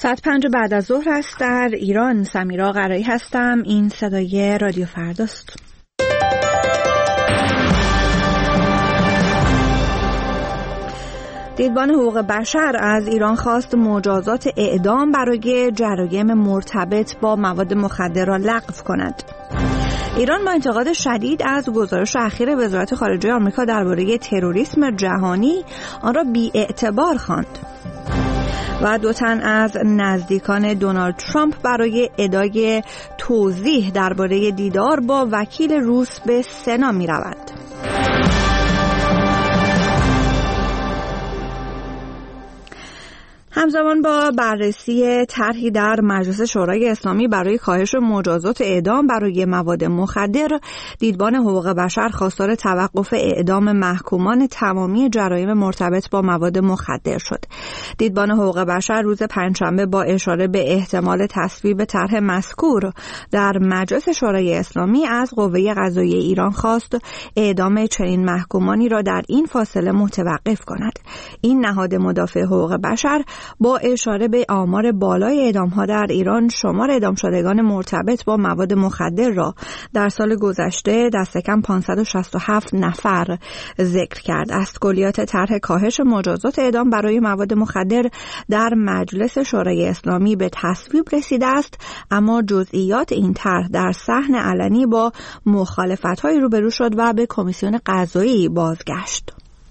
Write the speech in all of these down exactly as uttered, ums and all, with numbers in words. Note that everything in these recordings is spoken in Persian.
ساعت پنج بعد از ظهر است در ایران. سمیرا قرایی هستم. این صدای رادیو فرداست. دیدبان حقوق بشر از ایران خواست مجازات اعدام برای جرایم مرتبط با مواد مخدر را لغو کند. ایران با انتقاد شدید از گزارش اخیر وزارت خارجه آمریکا درباره تروریسم جهانی آن را بی‌اعتبار خواند. و دو تن از نزدیکان دونالد ترامپ برای ادای توضیح درباره دیدار با وکیل روس به سنا می‌روند. همزمان با بررسی طرحی در مجلس شورای اسلامی برای کاهش مجازات اعدام برای مواد مخدر، دیدبان حقوق بشر خواستار توقف اعدام محکومان تمامی جرایم مرتبط با مواد مخدر شد. دیدبان حقوق بشر روز پنجشنبه با اشاره به احتمال تصویب طرح مذکور در مجلس شورای اسلامی از قوه قضاییه ایران خواست اعدام چنین محکومانی را در این فاصله متوقف کند. این نهاد مدافع حقوق بشر با اشاره به آمار بالای اعدام‌ها در ایران، شمار اعدام شدگان مرتبط با مواد مخدر را در سال گذشته دست کم پانصد و شصت و هفت نفر ذکر کرد. از کلیات طرح کاهش مجازات اعدام برای مواد مخدر در مجلس شورای اسلامی به تصویب رسیده است، اما جزئیات این طرح در صحن علنی با مخالفت‌های روبرو شد و به کمیسیون قضایی بازگشت.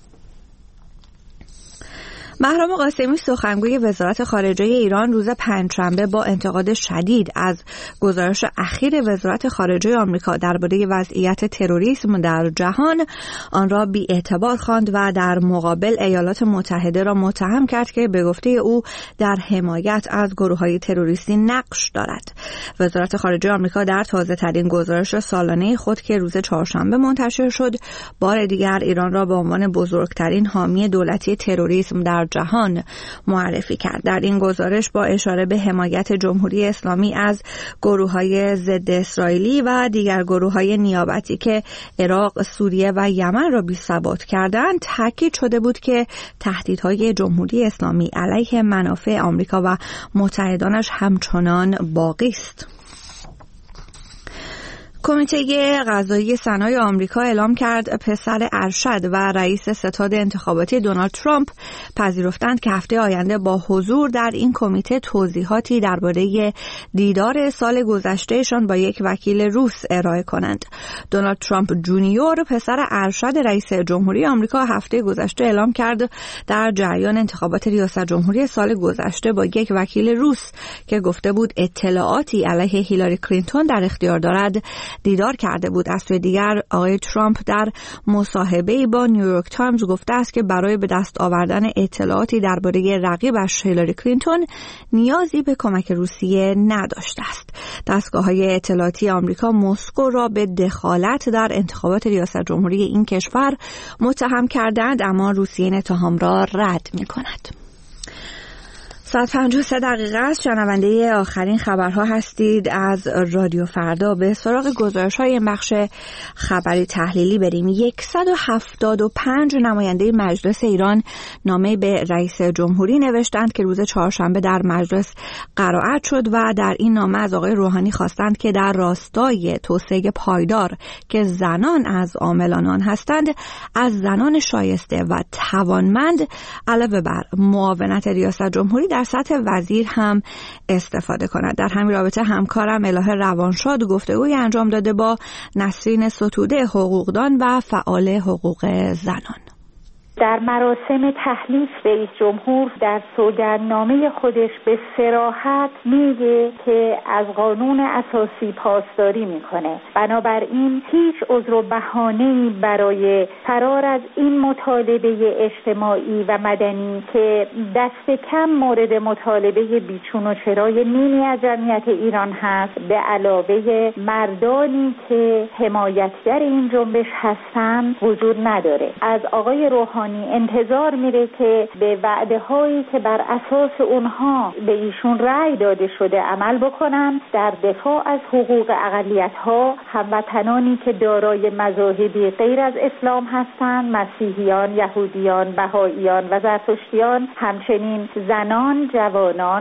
مهرام قاسمی سخنگوی وزارت خارجه ایران روز پنجشنبه با انتقاد شدید از گزارش اخیر وزارت خارجه آمریکا درباره وضعیت تروریسم در جهان آن را بی‌اعتبار خواند و در مقابل ایالات متحده را متهم کرد که به گفته او در حمایت از گروه‌های تروریستی نقش دارد. وزارت خارجه آمریکا در تازه‌ترین گزارش سالانه خود که روز چهارشنبه منتشر شد، بار دیگر ایران را به عنوان بزرگترین حامی دولتی تروریسم در جهان معرفی کرد. در این گزارش با اشاره به حمایت جمهوری اسلامی از گروه‌های ضد اسرائیلی و دیگر گروه‌های نیابتی که عراق، سوریه و یمن را بی‌ثبات کردند، تاکید شده بود که تهدیدهای جمهوری اسلامی علیه منافع آمریکا و متحدانش همچنان باقی است. کمیته قضایی سنای آمریکا اعلام کرد پسر ارشد و رئیس ستاد انتخاباتی دونالد ترامپ پذیرفتند که هفته آینده با حضور در این کمیته توضیحاتی درباره دیدار سال گذشتهشان با یک وکیل روس ارائه کنند. دونالد ترامپ جونیور پسر ارشد رئیس جمهوری آمریکا هفته گذشته اعلام کرد در جریان انتخابات ریاست جمهوری سال گذشته با یک وکیل روس که گفته بود اطلاعاتی علیه هیلاری کلینتون در اختیار دارد دیدار کرده بود. از سوی دیگر آقای ترامپ در مصاحبه‌ای با نیویورک تایمز گفته است که برای به دست آوردن اطلاعاتی درباره رقیبش هیلاری کلینتون نیازی به کمک روسیه نداشته است. دستگاه‌های اطلاعاتی آمریکا مسکو را به دخالت در انتخابات ریاست جمهوری این کشور متهم کردند، اما روسیه این اتهام را رد می‌کند. ساعت پنج و سه دقیقه است. شنونده آخرین خبرها هستید از رادیو فردا. به سراغ گزارش‌های این بخش خبری تحلیلی بریم. صد و هفتاد و پنج نماینده مجلس ایران نامه به رئیس جمهوری نوشتند که روز چهارشنبه در مجلس قرائت شد و در این نامه از آقای روحانی خواستند که در راستای توسعه پایدار که زنان از عاملان آن هستند، از زنان شایسته و توانمند علاوه بر معاونت ریاست جمهوری در سطح وزیر هم استفاده کند. در همین رابطه همکارم الهه روانشاد گفتگوی انجام داده با نسرین ستوده، حقوقدان و فعال حقوق زنان. در مراسم تحلیف رئیس جمهور در سوگندنامه خودش به صراحت میگه که از قانون اساسی پاسداری میکنه. بنابراین هیچ عذر و بهانه‌ای برای فرار از این مطالبه اجتماعی و مدنی که دست کم مورد مطالبه بیچون و چرای نیمی از جمعیت ایران هست، به علاوه مردانی که حمایتگر این جنبش هستن، وجود نداره. از آقای روحانی انتظار میره که به وعده هایی که بر اساس اونها به ایشون رأی داده شده عمل بکنن در دفاع از حقوق اقلیت ها، هموطنانی که دارای مذاهبی غیر از اسلام هستند، مسیحیان، یهودیان، بهائیان و زرتشتیان، همچنین زنان، جوانان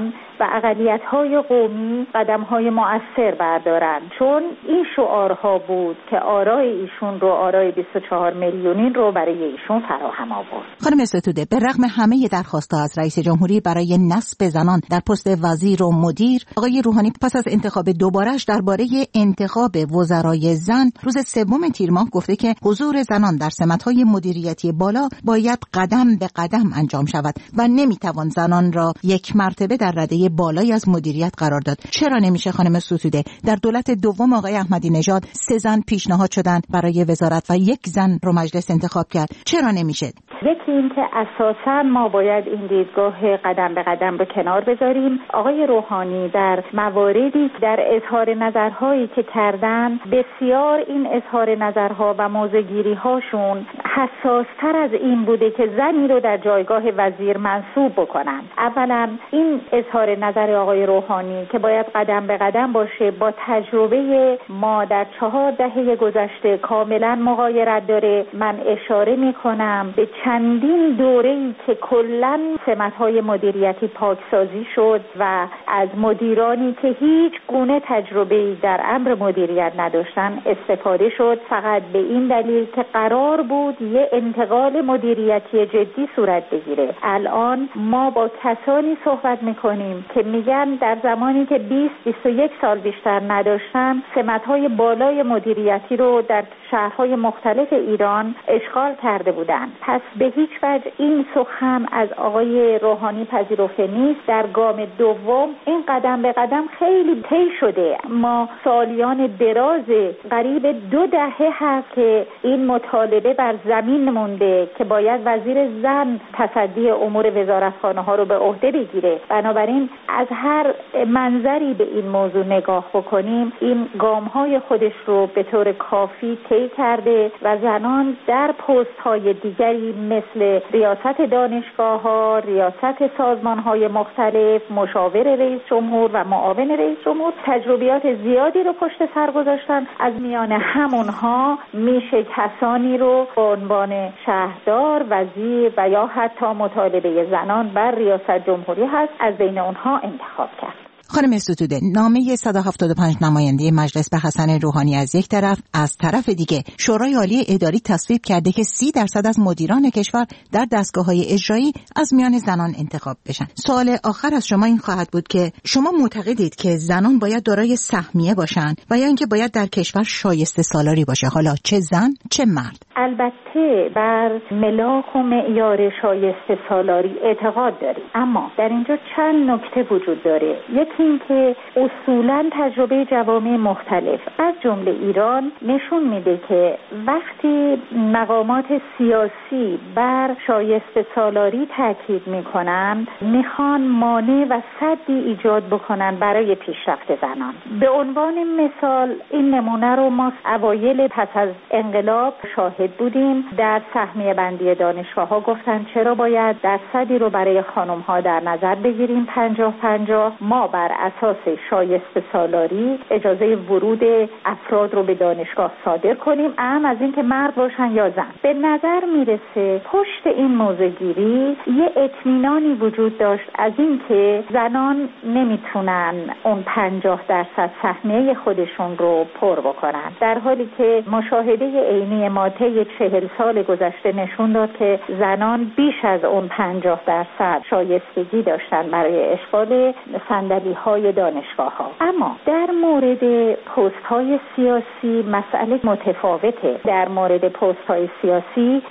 و اقلیت‌های قومی قدم‌های مؤثر بردارند، چون این شعارها بود که آرای ایشون رو، آرای بیست و چهار میلیونین رو برای ایشون فراهم آورد. خانم استوده، به رغم همه درخواست‌ها از رئیس جمهوری برای نصب زنان در پست وزیر و مدیر، آقای روحانی پس از انتخاب دوباره‌اش درباره انتخاب وزرای زن روز سوم تیر ماه گفته که حضور زنان در سمت‌های مدیریتی بالا باید قدم به قدم انجام شود و نمیتوان زنان را یک مرتبه در رده بالایی از مدیریت قرار داد. چرا نمیشه خانم ستوده؟ در دولت دوم آقای احمدی نژاد سه زن پیشنهاد شدن برای وزارت و یک زن رو مجلس انتخاب کرد. چرا نمیشه؟ یکی این که اساساً ما باید این دیدگاه قدم به قدم رو کنار بذاریم. آقای روحانی در مواردی در اظهار نظرهایی که کردن، بسیار این اظهار نظرها و موضع‌گیری هاشون حساستر از این بوده که زنی رو در جایگاه وزیر منصوب بکنن. اولا این اظهار نظر آقای روحانی که باید قدم به قدم باشه با تجربه ما در چهار دهه گذشته کاملا مغایرت داره. من اشاره میکنم به چندین دوره‌ای که کلاً سمت‌های مدیریتی پاکسازی شد و از مدیرانی که هیچ گونه تجربه‌ای در امر مدیریت نداشتن استفاده شد، فقط به این دلیل که قرار بود یه انتقال مدیریتی جدی صورت بگیره. الان ما با کسانی صحبت میکنیم که میگن در زمانی که بیست بیست و یک سال بیشتر نداشتن، سمت‌های بالای مدیریتی رو در شهرهای مختلف ایران اشغال کرده بودن. پس به هیچ وجه این سخن از آقای روحانی پذیرفته نیست. در گام دوم این قدم به قدم خیلی طی شده. ما سالیان دراز قریب دو دهه هست که این مطالبه بر زمین مونده که باید وزیر زن تصدی امور وزارتخانه ها رو به عهده بگیره. بنابراین از هر منظری به این موضوع نگاه بکنیم، این گام های خودش رو به طور کافی طی کرده و زنان در پست های دیگری مثل ریاست دانشگاه ها، ریاست سازمان های مختلف، مشاور رئیس جمهور و معاون رئیس جمهور تجربیات زیادی رو پشت سر گذاشتن. از میان همونها میشه کسانی رو به عنوان شهردار، وزیر و یا حتی مطالبه زنان بر ریاست جمهوری هست از بین اونها انتخاب کرد. خانم ستوده، نامه صد و هفتاد و پنج نماینده مجلس به حسن روحانی از یک طرف، از طرف دیگه شورای عالی اداری تصویب کرده که سی درصد از مدیران کشور در دستگاه‌های اجرایی از میان زنان انتخاب بشن. سوال آخر از شما این خواهد بود که شما معتقدید که زنان باید دارای سهمیه باشن و یا اینکه باید در کشور شایسته سالاری باشه، حالا چه زن چه مرد؟ البته بر ملاک و معیار شایسته سالاری اعتقاد داریم، اما در اینجا چند نکته وجود داره. یکی این که اصولاً تجربه جوامع مختلف از جمله ایران نشون میده که وقتی مقامات سیاسی بر شایسته سالاری تاکید میکنن، میخوان مانع و سدی ایجاد بکنن برای پیشرفت زنان. به عنوان مثال این نمونه رو ما اوایل پس از انقلاب شاهد بودیم. در سهمیه بندی دانشگاه ها گفتن چرا باید درصدی رو برای خانم ها در نظر بگیریم پنجاه پنجاه. ما بر اساس شایسته سالاری اجازه ورود افراد رو به دانشگاه صادر کنیم، اهم از این که مرد باشن یا زن. به نظر میرسه پشت این موضوعگیری یه اطمینانی وجود داشت از این که زنان نمیتونن اون پنجاه درصد سهمیه خودشون رو پر بکنن، در حالی که مشاهده عینی ما طی چهل سال گذشته نشون داد که زنان بیش از اون پنجاه درصد شایستگی داشتن برای اشغال صندلی های دانشگاه ها. اما در مورد پست های سیاسی مسئله متفاوته. در مورد پست های سیاسی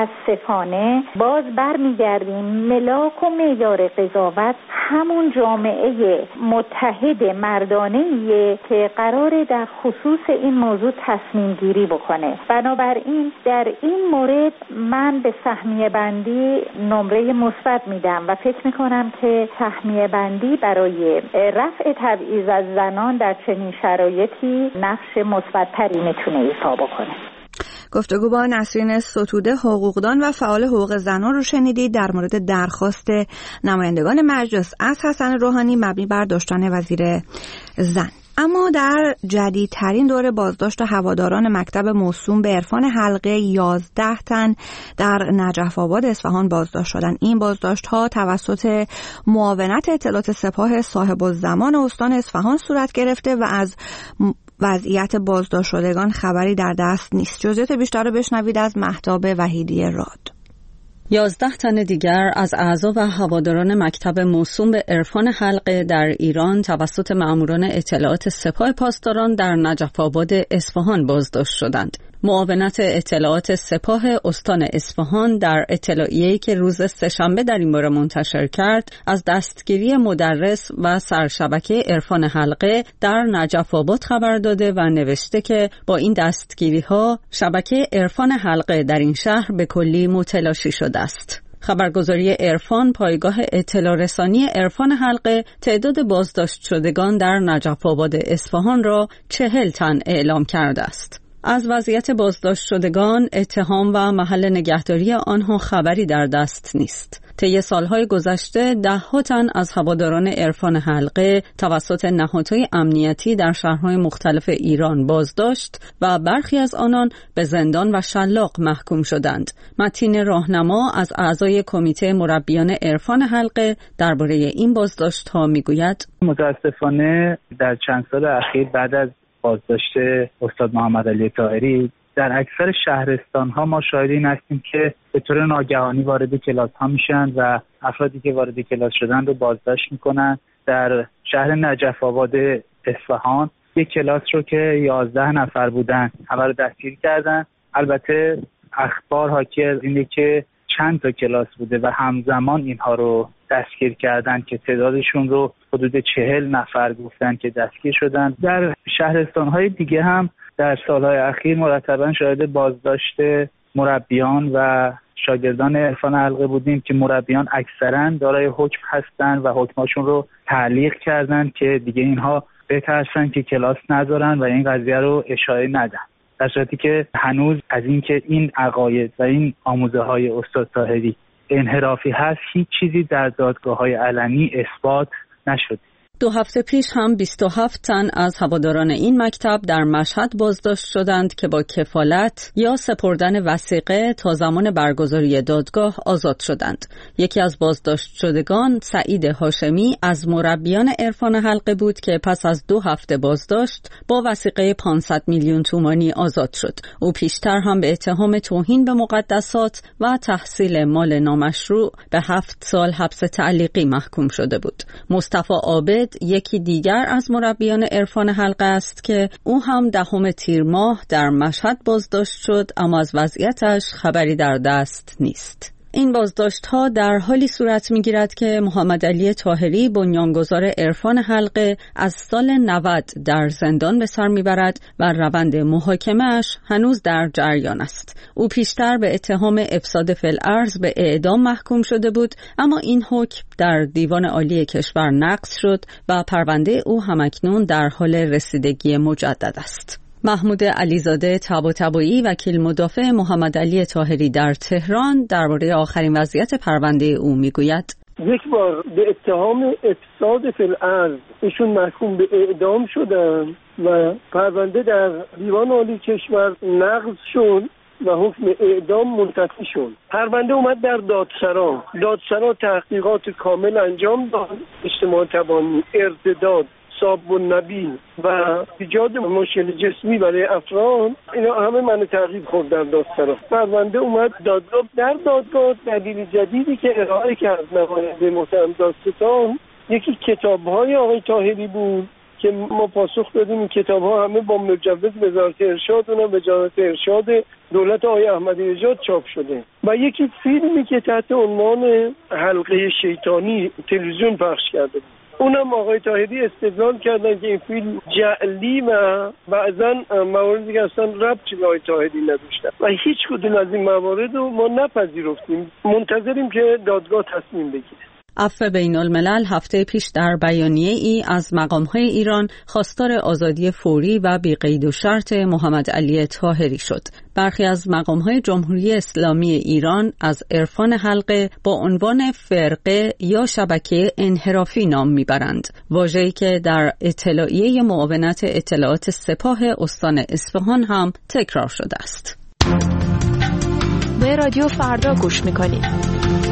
متاسفانه باز برمیگردیم ملاک و معیار قضاوت همون جامعه متحد مردانه‌ایه که قراره در خصوص این موضوع تصمیم گیری بکنه. بنابراین در این مورد من به سهمیه بندی نمره مثبت میدم و فکر میکنم که سهمیه بندی برای رفع تبعیض از زنان در چنین شرایطی نقش مثبت‌تری میتونه ایفا بکنه. گفتگو با نسرین ستوده، حقوقدان و فعال حقوق زنان رو شنیدید در مورد درخواست نمایندگان مجلس از حسن روحانی مبنی بر داشتن وزیر زن. اما در جدیدترین دور بازداشت هواداران مکتب موسوم به عرفان حلقه یازده تن در نجف آباد اصفهان بازداشت شدند. این بازداشت‌ها توسط معاونت اطلاعات سپاه صاحب الزمان استان اصفهان صورت گرفته و از وضعیت بازداشت شدگان خبری در دست نیست. جزئیات بیشتر رو بشنوید از مهتاب وحیدی راد. یازده تن دیگر از اعضا و هواداران مکتب موسوم به عرفان حلقه در ایران توسط مأموران اطلاعات سپاه پاسداران در نجف آباد اصفهان بازداشت شدند. معاونت اطلاعات سپاه استان اصفهان در اطلاعیه‌ای که روز سه‌شنبه در این باره منتشر کرد، از دستگیری مدرس و سرشبکه عرفان حلقه در نجف آباد خبر داده و نوشته که با این دستگیری‌ها شبکه عرفان حلقه در این شهر به کلی متلاشی شده است. خبرگزاری عرفان پایگاه اطلاع رسانی عرفان حلقه تعداد بازداشت شدگان در نجف آباد اصفهان را چهل تن اعلام کرده است. از وضعیت بازداشت شدگان، اتهام و محل نگهداری آنها خبری در دست نیست. طی سالهای گذشته ده‌ها تن از هواداران عرفان حلقه توسط نهادهای امنیتی در شهرهای مختلف ایران بازداشت و برخی از آنان به زندان و شلاق محکوم شدند. متین راهنما از اعضای کمیته مربیان عرفان حلقه درباره این بازداشت‌ها میگوید: متاسفانه در چند سال اخیر بعد از بازداشت استاد محمد علی طاهری در اکثر شهرستان‌ها ما شاهد این هستیم که به طور ناگهانی وارد کلاس‌ها میشن و افرادی که وارد کلاس شدن رو بازداشت میکنن. در شهر نجف آباد اصفهان یک کلاس رو که یازده نفر بودن همه رو دستگیر کردن. البته اخبار حاکی از اینه که چند تا کلاس بوده و همزمان اینها رو دستگیر کردن که تعدادشون رو حدود چهل نفر گفتن که دستگیر شدن. در شهرستان‌های دیگه هم در سالهای اخیر مرتباً شاهد بازداشت مربیان و شاگردان عرفان حلقه بودیم که مربیان اکثراً دارای حکم هستن و حکماشون رو تعلیق کردن که دیگه اینها بترسن که کلاس نذارن و این قضیه رو اشاعه ندن، در صورتی که هنوز از اینکه این عقاید و این آموزه‌های استاد طاهری انحرافی هست هیچ چیزی در دادگاه‌های علنی اثبات نشد. دو هفته پیش هم بیست و هفت تن از هواداران این مکتب در مشهد بازداشت شدند که با کفالت یا سپردن وثیقه تا زمان برگزاری دادگاه آزاد شدند. یکی از بازداشت شدگان سعید هاشمی از مربیان عرفان حلقه بود که پس از دو هفته بازداشت با وثیقه پانصد میلیون تومانی آزاد شد. او پیشتر هم به اتهام توهین به مقدسات و تحصیل مال نامشروع به هفت سال حبس تعلیقی محکوم شده بود. مصطفی عابد یکی دیگر از مربیان عرفان حلقه است که او هم دهم تیر ماه در مشهد بازداشت شد، اما از وضعیتش خبری در دست نیست. این بازداشت‌ها در حالی صورت می‌گیرد که محمد علی طاهری بنیانگذار عرفان حلقه از سال نود در زندان به سر می‌برد و روند محاکمه‌اش هنوز در جریان است. او پیشتر به اتهام افساد فی الارض به اعدام محکوم شده بود، اما این حکم در دیوان عالی کشور نقض شد و پرونده او همکنون در حال رسیدگی مجدد است. محمود علیزاده طباطبایی وکیل مدافع محمد علی طاهری در تهران درباره آخرین وضعیت پرونده او میگوید: یک بار به اتهام افساد فی الارض ایشون محکوم به اعدام شدن و پرونده در دیوان عالی کشور نقض شد و حکم اعدام منتفی شد. پرونده اومد در دادسرا. دادسرا تحقیقات کامل انجام داد، اجتماع توانی، ارتداد، صاب و نبی و ایجاد مشکل جسمی برای افراد، اینا همه من تعقیب خورد در دادسرا. پرونده اومد دادگاه. در دادگاه دلیل جدیدی که ارائه کرد نماینده محترم دادستان یکی کتاب‌های آقای طاهری بود که ما پاسخ دادیم این کتاب‌ها همه با مجوز وزارت ارشاد و وزارت ارشاد دولت آقای احمدی نژاد چاپ شده و یکی فیلمی که تحت عنوان حلقه شیطانی تلویزیون پخش کرده بود. اونم آقای طاهری استدلال کردن که این فیلم جعلی و بعضا مواردی که اصلا ربطی به آقای طاهری نداشتن و هیچ کدوم از این موارد رو ما نپذیرفتیم. منتظریم که دادگاه تصمیم بگیره. عفو بین الملل هفته پیش در بیانیه ای از مقام‌های ایران خواستار آزادی فوری و بی قید و شرط محمد علی طاهری شد. برخی از مقام‌های جمهوری اسلامی ایران از عرفان حلقه با عنوان فرقه یا شبکه انحرافی نام میبرند، واژه‌ای که در اطلاعیه معاونت اطلاعات سپاه استان اصفهان هم تکرار شده است. به رادیو فردا گوش می‌کنید.